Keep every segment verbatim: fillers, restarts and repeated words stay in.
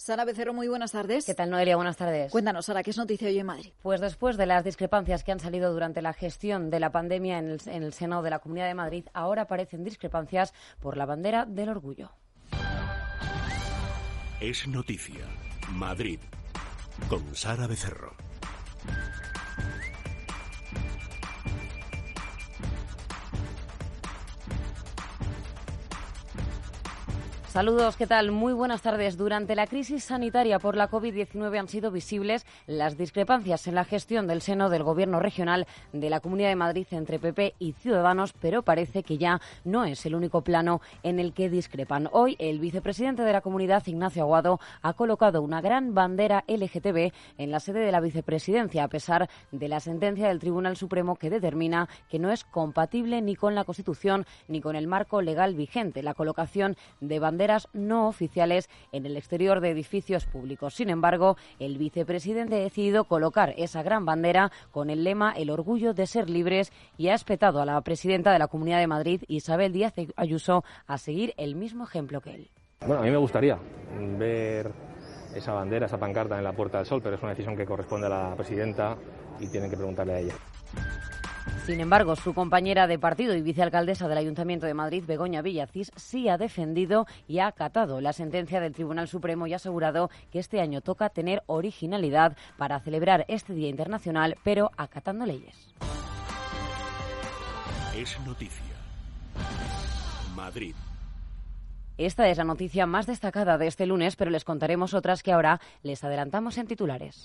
Sara Becerro, muy buenas tardes. ¿Qué tal, Noelia? Buenas tardes. Cuéntanos, Sara, ¿qué es noticia hoy en Madrid? Pues después de las discrepancias que han salido durante la gestión de la pandemia en el, en el Senado de la Comunidad de Madrid, ahora aparecen discrepancias por la bandera del orgullo. Es noticia. Madrid. Con Sara Becerro. Saludos, ¿qué tal? Muy buenas tardes. Durante la crisis sanitaria por la covid diecinueve han sido visibles las discrepancias en la gestión del seno del Gobierno regional de la Comunidad de Madrid entre P P y Ciudadanos, pero parece que ya no es el único plano en el que discrepan. Hoy, el vicepresidente de la comunidad, Ignacio Aguado, ha colocado una gran bandera L G T B en la sede de la vicepresidencia, a pesar de la sentencia del Tribunal Supremo que determina que no es compatible ni con la Constitución ni con el marco legal vigente la colocación de banderas no oficiales en el exterior de edificios públicos. Sin embargo, el vicepresidente ha decidido colocar esa gran bandera con el lema "El orgullo de ser libres" y ha espetado a la presidenta de la Comunidad de Madrid, Isabel Díaz Ayuso, a seguir el mismo ejemplo que él. Bueno, a mí me gustaría ver esa bandera, esa pancarta en la Puerta del Sol, pero es una decisión que corresponde a la presidenta y tienen que preguntarle a ella. Sin embargo, su compañera de partido y vicealcaldesa del Ayuntamiento de Madrid, Begoña Villacís, sí ha defendido y ha acatado la sentencia del Tribunal Supremo y ha asegurado que este año toca tener originalidad para celebrar este Día Internacional, pero acatando leyes. Es noticia. Madrid. Esta es la noticia más destacada de este lunes, pero les contaremos otras que ahora les adelantamos en titulares.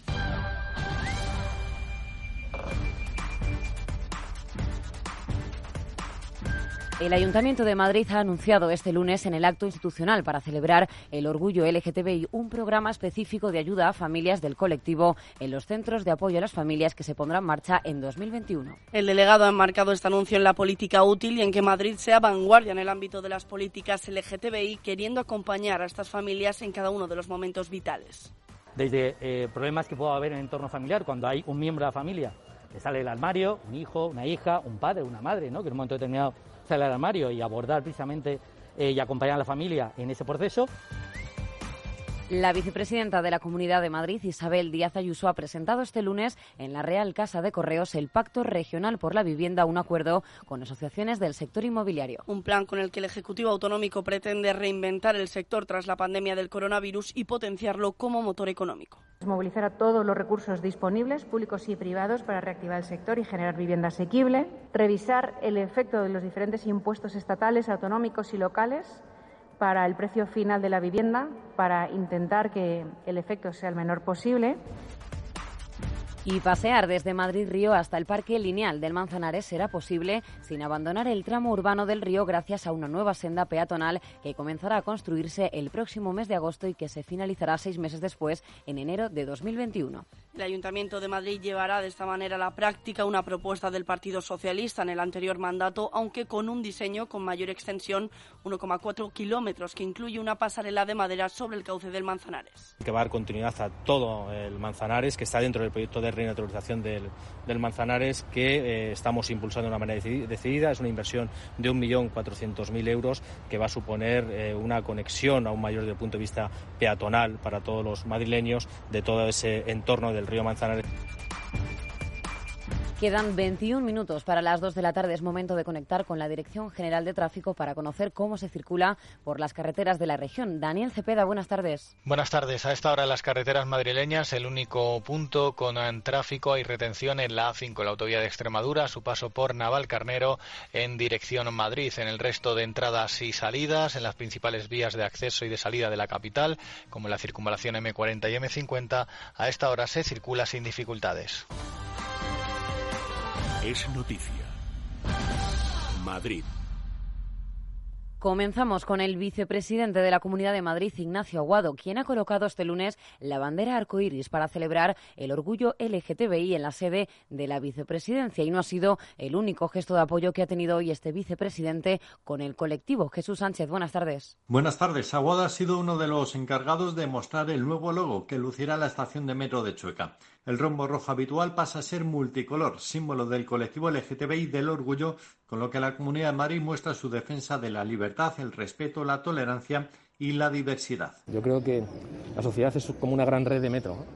El Ayuntamiento de Madrid ha anunciado este lunes en el acto institucional para celebrar el orgullo L G T B I un programa específico de ayuda a familias del colectivo en los centros de apoyo a las familias que se pondrá en marcha en dos mil veintiuno. El delegado ha enmarcado este anuncio en la política útil y en que Madrid sea vanguardia en el ámbito de las políticas L G T B I, queriendo acompañar a estas familias en cada uno de los momentos vitales. Desde eh, problemas que pueda haber en el entorno familiar, cuando hay un miembro de la familia que sale del armario, un hijo, una hija, un padre, una madre, ¿no?, que en un momento determinado sale al armario, y abordar precisamente eh, y acompañar a la familia en ese proceso. La vicepresidenta de la Comunidad de Madrid, Isabel Díaz Ayuso, ha presentado este lunes en la Real Casa de Correos el Pacto Regional por la Vivienda, un acuerdo con asociaciones del sector inmobiliario. Un plan con el que el Ejecutivo Autonómico pretende reinventar el sector tras la pandemia del coronavirus y potenciarlo como motor económico. Movilizar a todos los recursos disponibles, públicos y privados, para reactivar el sector y generar vivienda asequible. Revisar el efecto de los diferentes impuestos estatales, autonómicos y locales para el precio final de la vivienda, para intentar que el efecto sea el menor posible. Y pasear desde Madrid-Río hasta el Parque Lineal del Manzanares será posible sin abandonar el tramo urbano del río gracias a una nueva senda peatonal que comenzará a construirse el próximo mes de agosto y que se finalizará seis meses después, en enero de dos mil veintiuno. El Ayuntamiento de Madrid llevará de esta manera a la práctica una propuesta del Partido Socialista en el anterior mandato, aunque con un diseño con mayor extensión, uno coma cuatro kilómetros, que incluye una pasarela de madera sobre el cauce del Manzanares. Que va a dar continuidad a todo el Manzanares, que está dentro del proyecto de renaturalización del, del Manzanares, que eh, estamos impulsando de una manera decidida. Es una inversión de un millón cuatrocientos mil euros que va a suponer eh, una conexión aún mayor desde el punto de vista peatonal para todos los madrileños de todo ese entorno del río Manzanares. Quedan veintiún minutos para las dos de la tarde. Es momento de conectar con la Dirección General de Tráfico para conocer cómo se circula por las carreteras de la región. Daniel Cepeda, buenas tardes. Buenas tardes. A esta hora en las carreteras madrileñas, el único punto con tráfico, hay retención en la A cinco, la autovía de Extremadura, a su paso por Navalcarnero en dirección Madrid. En el resto de entradas y salidas, en las principales vías de acceso y de salida de la capital, como la circunvalación eme cuarenta y eme cincuenta, a esta hora se circula sin dificultades. Es noticia. Madrid. Comenzamos con el vicepresidente de la Comunidad de Madrid, Ignacio Aguado, quien ha colocado este lunes la bandera arcoíris para celebrar el orgullo L G T B I en la sede de la vicepresidencia. Y no ha sido el único gesto de apoyo que ha tenido hoy este vicepresidente con el colectivo. Jesús Sánchez, buenas tardes. Buenas tardes. Aguado ha sido uno de los encargados de mostrar el nuevo logo que lucirá la estación de metro de Chueca. El rombo rojo habitual pasa a ser multicolor, símbolo del colectivo L G T B I del orgullo, con lo que la Comunidad de Madrid muestra su defensa de la libertad, el respeto, la tolerancia y la diversidad. Yo creo que la sociedad es como una gran red de metro, ¿no?,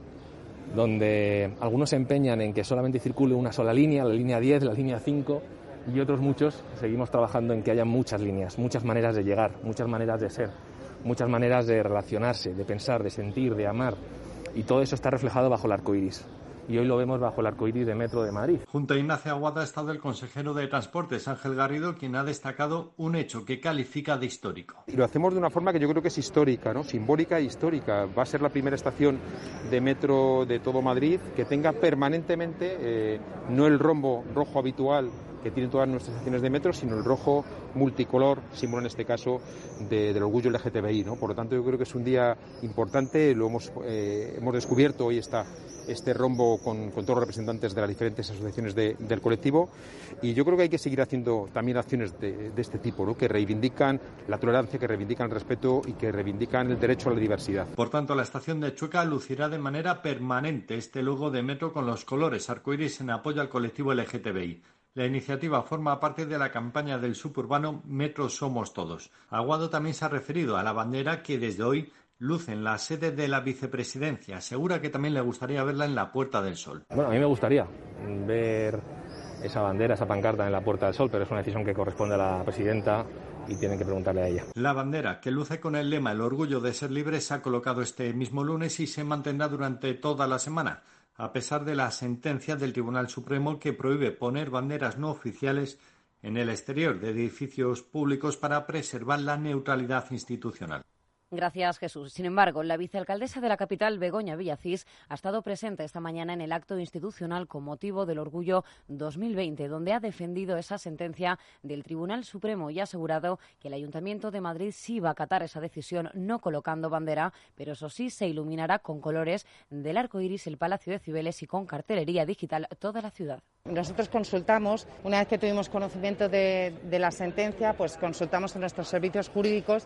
donde algunos se empeñan en que solamente circule una sola línea, la línea diez, la línea cinco, y otros muchos seguimos trabajando en que haya muchas líneas, muchas maneras de llegar, muchas maneras de ser, muchas maneras de relacionarse, de pensar, de sentir, de amar, y todo eso está reflejado bajo el arco iris. Y hoy lo vemos bajo el arco iris de Metro de Madrid. Junto a Ignacio Aguado ha estado el consejero de Transportes, Ángel Garrido, quien ha destacado un hecho que califica de histórico. Y lo hacemos de una forma que yo creo que es histórica, ¿no?, simbólica e histórica. Va a ser la primera estación de metro de todo Madrid que tenga permanentemente eh, no el rombo rojo habitual que tienen todas nuestras estaciones de metro, sino el rojo multicolor, símbolo en este caso de, del orgullo L G T B I, ¿no? Por lo tanto, yo creo que es un día importante, lo hemos, eh, hemos descubierto hoy esta, este rombo con, con todos los representantes de las diferentes asociaciones de, del colectivo, y yo creo que hay que seguir haciendo también acciones de, de este tipo, ¿no?, que reivindican la tolerancia, que reivindican el respeto y que reivindican el derecho a la diversidad. Por tanto, la estación de Chueca lucirá de manera permanente este logo de metro con los colores arcoíris en apoyo al colectivo L G T B I. La iniciativa forma parte de la campaña del suburbano Metro Somos Todos. Aguado también se ha referido a la bandera que desde hoy luce en la sede de la vicepresidencia. Asegura que también le gustaría verla en la Puerta del Sol. Bueno, a mí me gustaría ver esa bandera, esa pancarta en la Puerta del Sol, pero es una decisión que corresponde a la presidenta y tienen que preguntarle a ella. La bandera, que luce con el lema "El orgullo de ser libre", se ha colocado este mismo lunes y se mantendrá durante toda la semana, a pesar de la sentencia del Tribunal Supremo que prohíbe poner banderas no oficiales en el exterior de edificios públicos para preservar la neutralidad institucional. Gracias, Jesús. Sin embargo, la vicealcaldesa de la capital, Begoña Villacís, ha estado presente esta mañana en el acto institucional con motivo del Orgullo dos mil veinte, donde ha defendido esa sentencia del Tribunal Supremo y ha asegurado que el Ayuntamiento de Madrid sí va a acatar esa decisión no colocando bandera, pero eso sí se iluminará con colores del arco iris el Palacio de Cibeles y con cartelería digital toda la ciudad. Nosotros consultamos, una vez que tuvimos conocimiento de, de la sentencia, pues consultamos a nuestros servicios jurídicos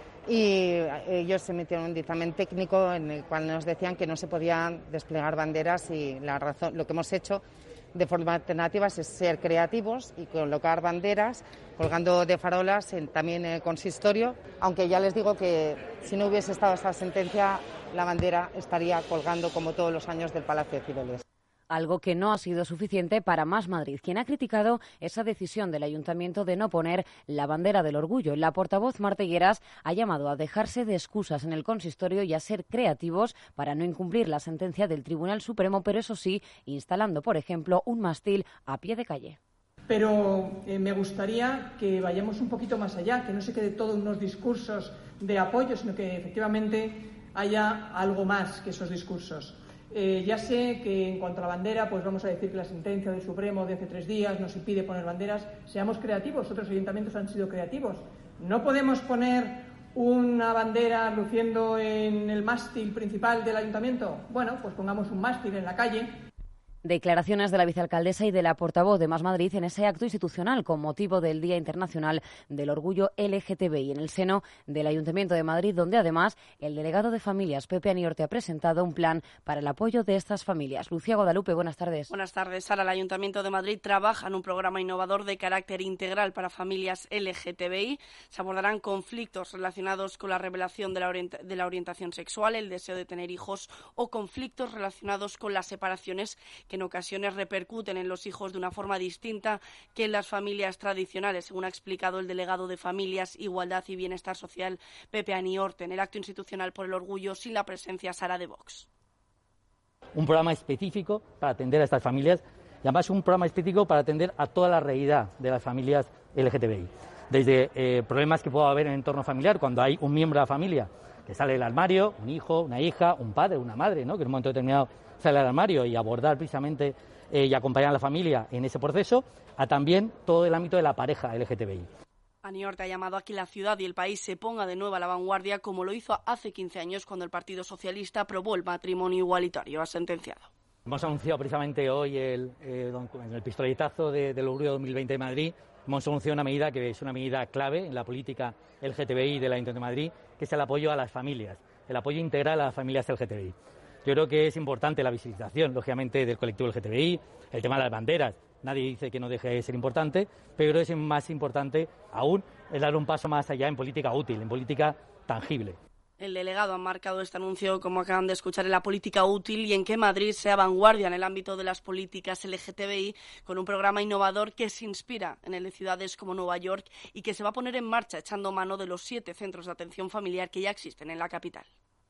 y ellos emitieron un dictamen técnico en el cual nos decían que no se podían desplegar banderas y la razón, lo que hemos hecho de forma alternativa es ser creativos y colocar banderas colgando de farolas en, también en el consistorio, aunque ya les digo que si no hubiese estado esta sentencia la bandera estaría colgando como todos los años del Palacio de Cibeles. Algo que no ha sido suficiente para Más Madrid, quien ha criticado esa decisión del Ayuntamiento de no poner la bandera del orgullo. La portavoz Marta Higueras ha llamado a dejarse de excusas en el consistorio y a ser creativos para no incumplir la sentencia del Tribunal Supremo, pero eso sí, instalando, por ejemplo, un mástil a pie de calle. Pero eh, me gustaría que vayamos un poquito más allá, que no se quede todo unos discursos de apoyo, sino que efectivamente haya algo más que esos discursos. Eh, ya sé que en cuanto a la bandera, pues vamos a decir que la sentencia del Supremo de hace tres días nos impide poner banderas. Seamos creativos, otros ayuntamientos han sido creativos. No podemos poner una bandera luciendo en el mástil principal del ayuntamiento. Bueno, pues pongamos un mástil en la calle. Declaraciones de la vicealcaldesa y de la portavoz de Más Madrid en ese acto institucional con motivo del Día Internacional del Orgullo L G T B I en el seno del Ayuntamiento de Madrid, donde además el delegado de Familias, Pepe Aniorte, ha presentado un plan para el apoyo de estas familias. Lucía Guadalupe, buenas tardes. Buenas tardes, Sara. El Ayuntamiento de Madrid trabaja en un programa innovador de carácter integral para familias L G T B I. Se abordarán conflictos relacionados con la revelación de la, orient- de la orientación sexual, el deseo de tener hijos o conflictos relacionados con las separaciones que en ocasiones repercuten en los hijos de una forma distinta que en las familias tradicionales, según ha explicado el delegado de Familias, Igualdad y Bienestar Social, Pepe Aniorte, en el acto institucional por el orgullo, sin la presencia, Sara, de Vox. Un programa específico para atender a estas familias y además un programa específico para atender a toda la realidad de las familias L G T B I. Desde eh, problemas que pueda haber en el entorno familiar, cuando hay un miembro de la familia que sale del armario, un hijo, una hija, un padre, una madre, ¿no?, que en un momento determinado sale del armario, y abordar precisamente eh, y acompañar a la familia en ese proceso, a también todo el ámbito de la pareja L G T B I. Aniorte ha llamado a que la ciudad y el país se ponga de nuevo a la vanguardia, como lo hizo hace quince años cuando el Partido Socialista aprobó el matrimonio igualitario. Ha sentenciado. Hemos anunciado precisamente hoy el, eh, en el pistoletazo de, del Orgullo dos mil veinte de Madrid, hemos anunciado una medida que es una medida clave en la política L G T B I del Ayuntamiento de Madrid, que es el apoyo a las familias, el apoyo integral a las familias L G T B I. Yo creo que es importante la visibilización, lógicamente, del colectivo L G T B I, el tema de las banderas. Nadie dice que no deje de ser importante, pero es más importante aún es dar un paso más allá en política útil, en política tangible. El delegado ha marcado este anuncio, como acaban de escuchar, en la política útil y en que Madrid sea vanguardia en el ámbito de las políticas L G T B I, con un programa innovador que se inspira en el de ciudades como Nueva York y que se va a poner en marcha echando mano de los siete centros de atención familiar que ya existen en la capital.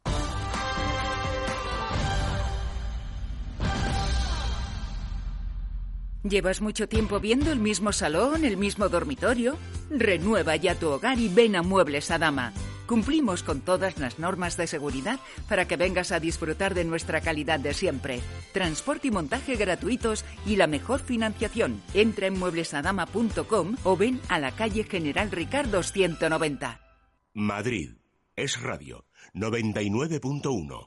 ¿Llevas mucho tiempo viendo el mismo salón, el mismo dormitorio? Renueva ya tu hogar y ven a Muebles Adama. Cumplimos con todas las normas de seguridad para que vengas a disfrutar de nuestra calidad de siempre. Transporte y montaje gratuitos y la mejor financiación. Entra en muebles adama punto com o ven a la calle General Ricardo ciento noventa. Madrid es radio noventa y nueve punto uno.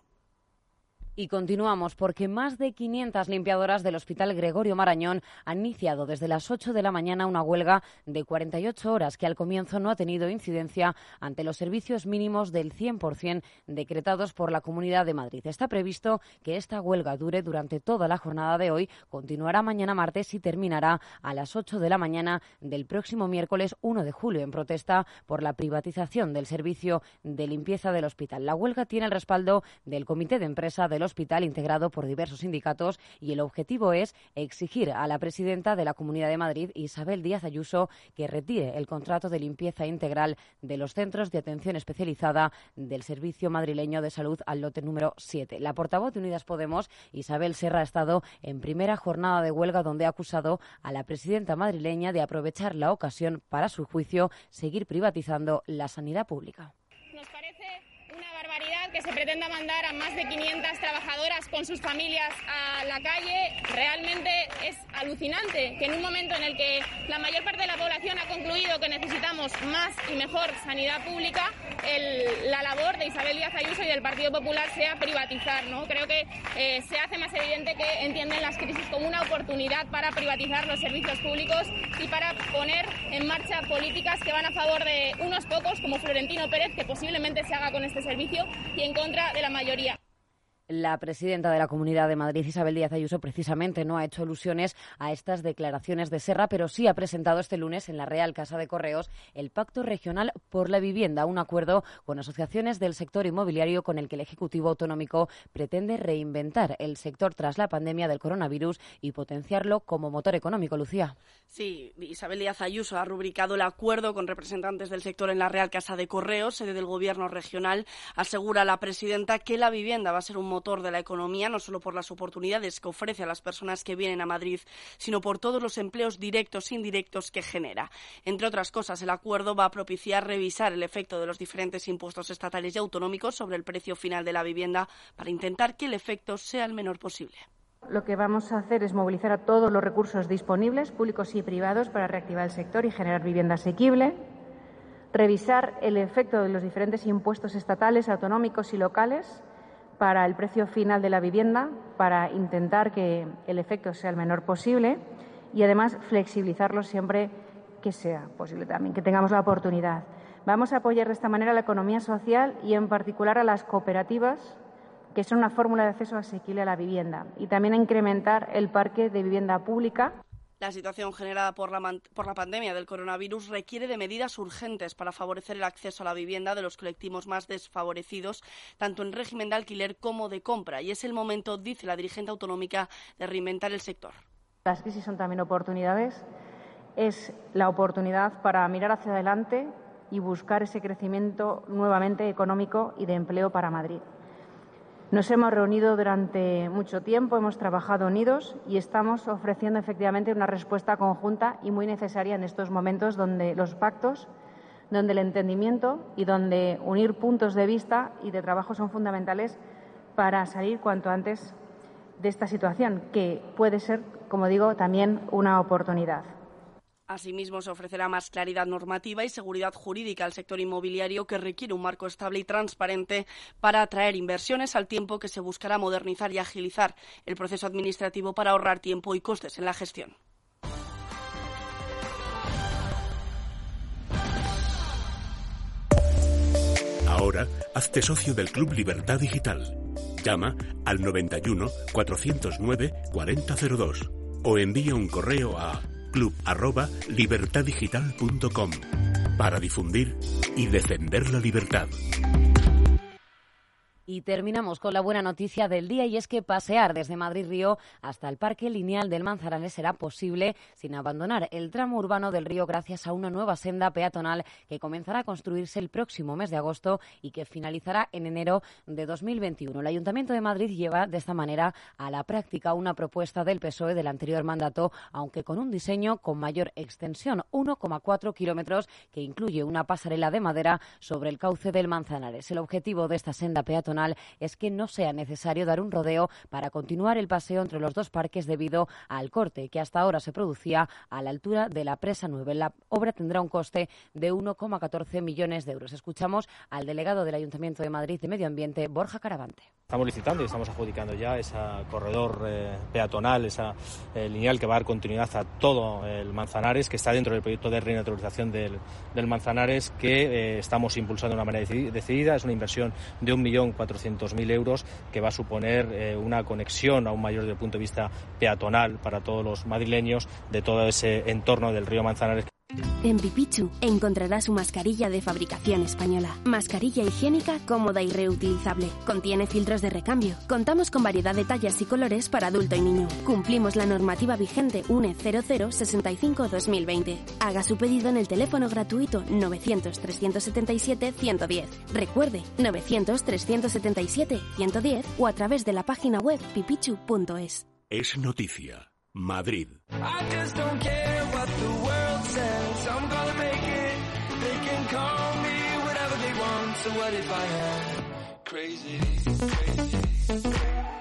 Y continuamos porque más de quinientas limpiadoras del Hospital Gregorio Marañón han iniciado desde las ocho de la mañana una huelga de cuarenta y ocho horas que al comienzo no ha tenido incidencia ante los servicios mínimos del cien por ciento decretados por la Comunidad de Madrid. Está previsto que esta huelga dure durante toda la jornada de hoy, continuará mañana martes y terminará a las ocho de la mañana del próximo miércoles uno de julio en protesta por la privatización del servicio de limpieza del hospital. La huelga tiene el respaldo del Comité de Empresa del hospital integrado por diversos sindicatos y el objetivo es exigir a la presidenta de la Comunidad de Madrid, Isabel Díaz Ayuso, que retire el contrato de limpieza integral de los centros de atención especializada del Servicio Madrileño de Salud al lote número siete. La portavoz de Unidas Podemos, Isabel Serra, ha estado en primera jornada de huelga donde ha acusado a la presidenta madrileña de aprovechar la ocasión para, a su juicio, seguir privatizando la sanidad pública. Nos parece una barbaridad que se pretenda mandar a más de quinientas trabajadoras con sus familias a la calle. Realmente es alucinante que en un momento en el que la mayor parte de la población ha concluido que necesitamos más y mejor sanidad pública, el, la labor de Isabel Díaz Ayuso y del Partido Popular sea privatizar, ¿no? Creo que eh, se hace más evidente que entienden las crisis como una oportunidad para privatizar los servicios públicos y para poner en marcha políticas que van a favor de unos pocos, como Florentino Pérez, que posiblemente se haga con este servicio, y en contra de la mayoría. La presidenta de la Comunidad de Madrid, Isabel Díaz Ayuso, precisamente no ha hecho alusiones a estas declaraciones de Serra, pero sí ha presentado este lunes en la Real Casa de Correos el Pacto Regional por la Vivienda, un acuerdo con asociaciones del sector inmobiliario con el que el Ejecutivo Autonómico pretende reinventar el sector tras la pandemia del coronavirus y potenciarlo como motor económico. Lucía. Sí, Isabel Díaz Ayuso ha rubricado el acuerdo con representantes del sector en la Real Casa de Correos, sede del Gobierno regional. Asegura la presidenta que la vivienda va a ser un motor de la economía, no solo por las oportunidades que ofrece a las personas que vienen a Madrid, sino por todos los empleos directos e indirectos que genera. Entre otras cosas, el acuerdo va a propiciar revisar el efecto de los diferentes impuestos estatales y autonómicos sobre el precio final de la vivienda para intentar que el efecto sea el menor posible. Lo que vamos a hacer es movilizar a todos los recursos disponibles, públicos y privados, para reactivar el sector y generar vivienda asequible, revisar el efecto de los diferentes impuestos estatales, autonómicos y locales para el precio final de la vivienda, para intentar que el efecto sea el menor posible y, además, flexibilizarlo siempre que sea posible también, que tengamos la oportunidad. Vamos a apoyar de esta manera la economía social y, en particular, a las cooperativas, que son una fórmula de acceso asequible a la vivienda, y también a incrementar el parque de vivienda pública. La situación generada por la, por la pandemia del coronavirus requiere de medidas urgentes para favorecer el acceso a la vivienda de los colectivos más desfavorecidos, tanto en régimen de alquiler como de compra. Y es el momento, dice la dirigente autonómica, de reinventar el sector. Las crisis son también oportunidades. Es la oportunidad para mirar hacia adelante y buscar ese crecimiento nuevamente económico y de empleo para Madrid. Nos hemos reunido durante mucho tiempo, hemos trabajado unidos y estamos ofreciendo efectivamente una respuesta conjunta y muy necesaria en estos momentos donde los pactos, donde el entendimiento y donde unir puntos de vista y de trabajo son fundamentales para salir cuanto antes de esta situación, que puede ser, como digo, también una oportunidad. Asimismo, se ofrecerá más claridad normativa y seguridad jurídica al sector inmobiliario, que requiere un marco estable y transparente para atraer inversiones, al tiempo que se buscará modernizar y agilizar el proceso administrativo para ahorrar tiempo y costes en la gestión. Ahora, hazte socio del Club Libertad Digital. Llama al noventa y uno, cuatrocientos nueve, cuarenta cero dos o envía un correo a club arroba libertad digital punto com. para difundir y defender la libertad. Y terminamos con la buena noticia del día, y es que pasear desde Madrid-Río hasta el Parque Lineal del Manzanares será posible sin abandonar el tramo urbano del río gracias a una nueva senda peatonal que comenzará a construirse el próximo mes de agosto y que finalizará en enero de dos mil veintiuno. El Ayuntamiento de Madrid lleva de esta manera a la práctica una propuesta del P S O E del anterior mandato, aunque con un diseño con mayor extensión, uno coma cuatro kilómetros, que incluye una pasarela de madera sobre el cauce del Manzanares. El objetivo de esta senda peatonal es que no sea necesario dar un rodeo para continuar el paseo entre los dos parques debido al corte que hasta ahora se producía a la altura de la Presa nueve. La obra tendrá un coste de uno coma catorce millones de euros. Escuchamos al delegado del Ayuntamiento de Madrid de Medio Ambiente, Borja Caravante. Estamos licitando y estamos adjudicando ya ese corredor eh, peatonal, esa eh, lineal que va a dar continuidad a todo el Manzanares, que está dentro del proyecto de renaturalización del, del Manzanares, que eh, estamos impulsando de una manera decidida. Es una inversión de un millón cuatrocientos mil euros que va a suponer eh, una conexión aún mayor desde el punto de vista peatonal para todos los madrileños de todo ese entorno del río Manzanares. En Pipichu encontrarás su mascarilla de fabricación española. Mascarilla higiénica, cómoda y reutilizable. Contiene filtros de recambio. Contamos con variedad de tallas y colores para adulto y niño. Cumplimos la normativa vigente U N E cero cero sesenta y cinco dos mil veinte. Haga su pedido en el teléfono gratuito novecientos trescientos setenta y siete ciento diez. Recuerde, novecientos trescientos setenta y siete ciento diez o a través de la página web pipichu punto es. Es noticia. Madrid. I'm gonna make it. They can call me whatever they want. So what if I am crazy? Crazy.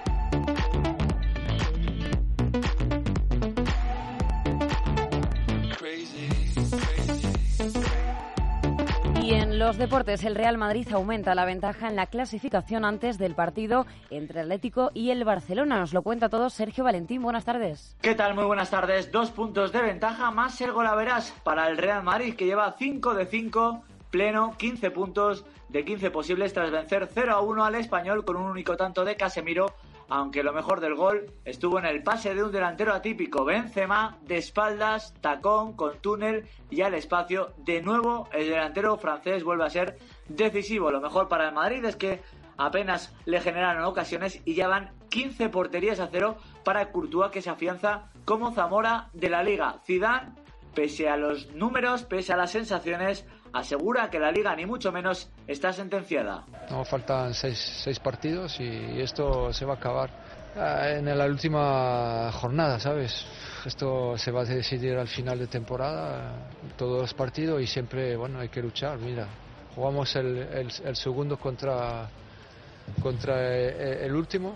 Y en los deportes, el Real Madrid aumenta la ventaja en la clasificación antes del partido entre Atlético y el Barcelona. Nos lo cuenta todo Sergio Valentín. Buenas tardes. ¿Qué tal? Muy buenas tardes. Dos puntos de ventaja más el golaveras para el Real Madrid, que lleva cinco de cinco, pleno, quince puntos de quince posibles tras vencer cero a uno al Español con un único tanto de Casemiro, aunque lo mejor del gol estuvo en el pase de un delantero atípico, Benzema, de espaldas, tacón, con túnel y al espacio. De nuevo, el delantero francés vuelve a ser decisivo. Lo mejor para el Madrid es que apenas le generaron ocasiones y ya van quince porterías a cero para Courtois, que se afianza como Zamora de la Liga. Zidane, pese a los números, pese a las sensaciones, asegura que la Liga ni mucho menos está sentenciada. No, faltan seis, seis partidos y esto se va a acabar en la última jornada, ¿sabes? Esto se va a decidir al final de temporada, todos los partidos, y siempre, bueno, hay que luchar. Mira, jugamos el, el, el segundo contra, contra el, el último,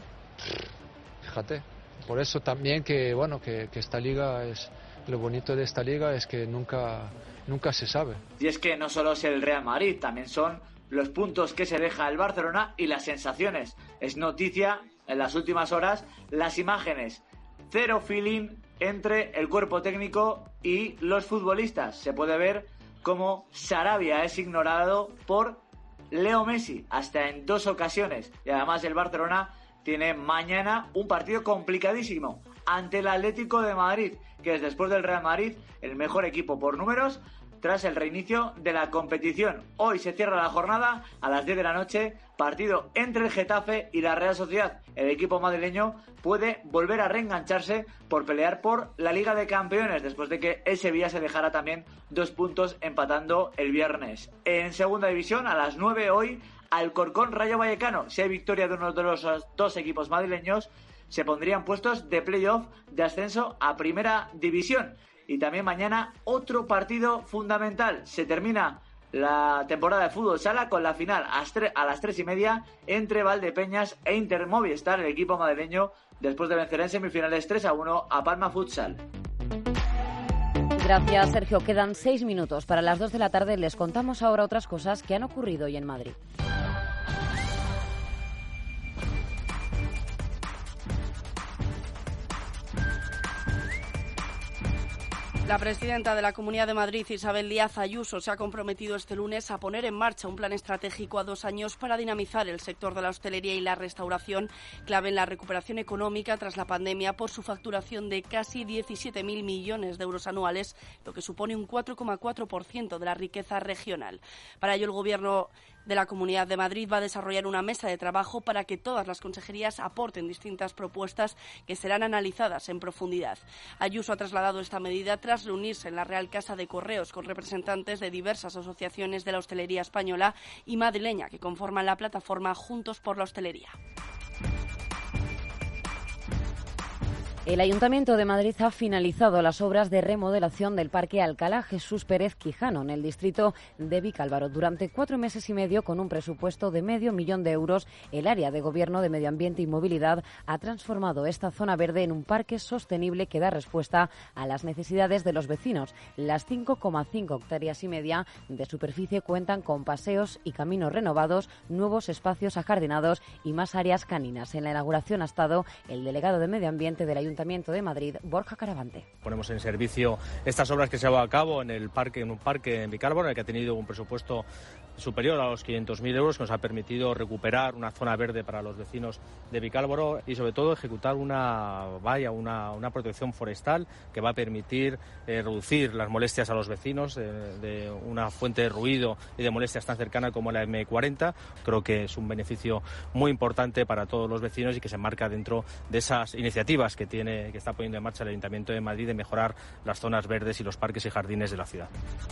fíjate. Por eso también que, bueno, que, que esta liga es... Lo bonito de esta liga es que nunca, nunca se sabe. Y es que no solo es el Real Madrid, también son los puntos que se deja el Barcelona y las sensaciones. Es noticia en las últimas horas las imágenes. Cero feeling entre el cuerpo técnico y los futbolistas. Se puede ver cómo Sarabia es ignorado por Leo Messi hasta en dos ocasiones. Y además el Barcelona tiene mañana un partido complicadísimo ante el Atlético de Madrid, que es, después del Real Madrid, el mejor equipo por números tras el reinicio de la competición. Hoy se cierra la jornada a las diez de la noche, partido entre el Getafe y la Real Sociedad. El equipo madrileño puede volver a reengancharse por pelear por la Liga de Campeones, después de que el Sevilla se dejara también dos puntos empatando el viernes. En segunda división, a las nueve hoy, Alcorcón Rayo Vallecano. Si hay victoria de uno de los dos equipos madrileños, se pondrían puestos de playoff de ascenso a primera división. Y también mañana otro partido fundamental. Se termina la temporada de fútbol sala con la final a las tres y media entre Valdepeñas e Inter Movistar, el equipo madrileño, después de vencer en semifinales tres a uno a Palma Futsal. Gracias, Sergio. Quedan seis minutos para las dos de la tarde. Les contamos ahora otras cosas que han ocurrido hoy en Madrid. La presidenta de la Comunidad de Madrid, Isabel Díaz Ayuso, se ha comprometido este lunes a poner en marcha un plan estratégico a dos años para dinamizar el sector de la hostelería y la restauración, clave en la recuperación económica tras la pandemia por su facturación de casi diecisiete mil millones de euros anuales, lo que supone un cuatro coma cuatro por ciento de la riqueza regional. Para ello, el Gobierno de la Comunidad de Madrid va a desarrollar una mesa de trabajo para que todas las consejerías aporten distintas propuestas que serán analizadas en profundidad. Ayuso ha trasladado esta medida tras reunirse en la Real Casa de Correos con representantes de diversas asociaciones de la hostelería española y madrileña que conforman la plataforma Juntos por la Hostelería. El Ayuntamiento de Madrid ha finalizado las obras de remodelación del Parque Alcalá Jesús Pérez Quijano en el distrito de Vicálvaro. Durante cuatro meses y medio, con un presupuesto de medio millón de euros, el área de Gobierno de Medio Ambiente y Movilidad ha transformado esta zona verde en un parque sostenible que da respuesta a las necesidades de los vecinos. Las cinco coma cinco hectáreas y media de superficie cuentan con paseos y caminos renovados, nuevos espacios ajardinados y más áreas caninas. En la inauguración ha estado el delegado de Medio Ambiente del Ayuntamiento Ayuntamiento de Madrid, Borja Caravante. Ponemos en servicio estas obras que se llevan a cabo en el parque, en un parque en Vicálvaro, en el que ha tenido un presupuesto superior a los quinientos mil euros, que nos ha permitido recuperar una zona verde para los vecinos de Vicálvaro y, sobre todo, ejecutar una valla, una, una protección forestal que va a permitir eh, reducir las molestias a los vecinos eh, de una fuente de ruido y de molestias tan cercana como la eme cuarenta. Creo que es un beneficio muy importante para todos los vecinos y que se enmarca dentro de esas iniciativas que tiene que está poniendo en marcha el Ayuntamiento de Madrid de mejorar las zonas verdes y los parques y jardines de la ciudad.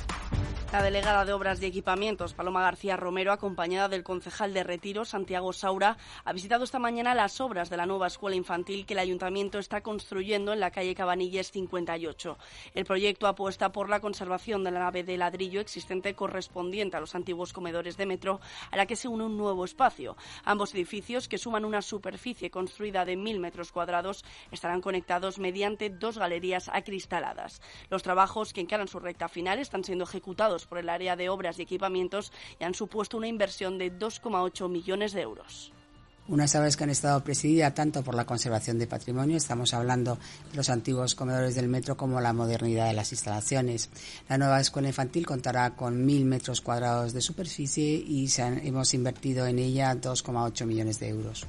La delegada de Obras y Equipamientos, Paloma García Romero, acompañada del concejal de Retiro, Santiago Saura, ha visitado esta mañana las obras de la nueva escuela infantil que el Ayuntamiento está construyendo en la calle Cabanilles cincuenta y ocho. El proyecto apuesta por la conservación de la nave de ladrillo existente correspondiente a los antiguos comedores de metro, a la que se une un nuevo espacio. Ambos edificios, que suman una superficie construida de mil metros cuadrados, estarán conectados mediante dos galerías acristaladas. Los trabajos, que encaran su recta final, están siendo ejecutados por el área de Obras y Equipamientos y han supuesto una inversión de dos coma ocho millones de euros. Unas obras que han estado presididas tanto por la conservación de patrimonio, estamos hablando de los antiguos comedores del metro, como la modernidad de las instalaciones. La nueva escuela infantil contará con mil metros cuadrados de superficie y se han, hemos invertido en ella dos coma ocho millones de euros.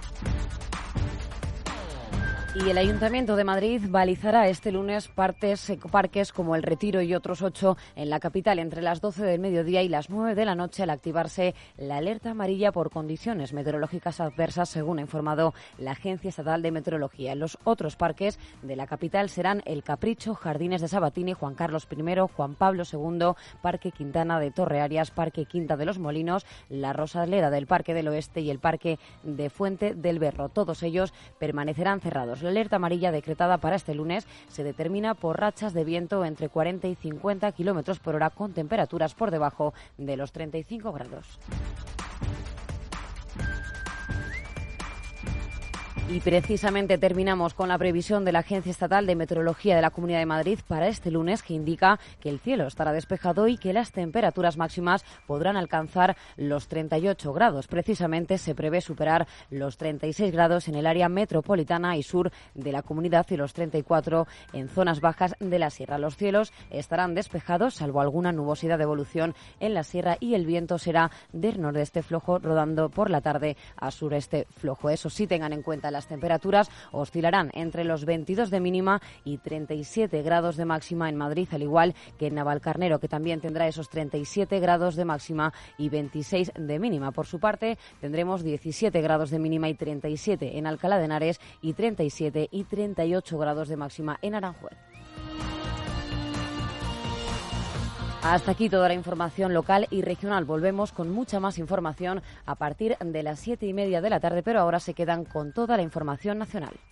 Y el Ayuntamiento de Madrid balizará este lunes partes, parques como el Retiro y otros ocho en la capital entre las doce del mediodía y las nueve de la noche, al activarse la alerta amarilla por condiciones meteorológicas adversas, según ha informado la Agencia Estatal de Meteorología. Los otros parques de la capital serán el Capricho, Jardines de Sabatini, Juan Carlos primero, Juan Pablo segundo, Parque Quintana de Torrearias, Parque Quinta de los Molinos, la Rosaleda del Parque del Oeste y el Parque de Fuente del Berro. Todos ellos permanecerán cerrados. La alerta amarilla decretada para este lunes se determina por rachas de viento entre cuarenta y cincuenta kilómetros por hora, con temperaturas por debajo de los treinta y cinco grados. Y precisamente terminamos con la previsión de la Agencia Estatal de Meteorología de la Comunidad de Madrid para este lunes, que indica que el cielo estará despejado y que las temperaturas máximas podrán alcanzar los treinta y ocho grados. Precisamente se prevé superar los treinta y seis grados en el área metropolitana y sur de la comunidad y los treinta y cuatro en zonas bajas de la sierra. Los cielos estarán despejados, salvo alguna nubosidad de evolución en la sierra, y el viento será del nordeste flojo, rodando por la tarde a sureste flojo. Eso sí, tengan en cuenta las temperaturas oscilarán entre los veintidós de mínima y treinta y siete grados de máxima en Madrid, al igual que en Navalcarnero, que también tendrá esos treinta y siete grados de máxima y veintiséis de mínima. Por su parte, tendremos diecisiete grados de mínima y treinta y siete en Alcalá de Henares y treinta y siete y treinta y ocho grados de máxima en Aranjuez. Hasta aquí toda la información local y regional. Volvemos con mucha más información a partir de las siete y media de la tarde, pero ahora se quedan con toda la información nacional.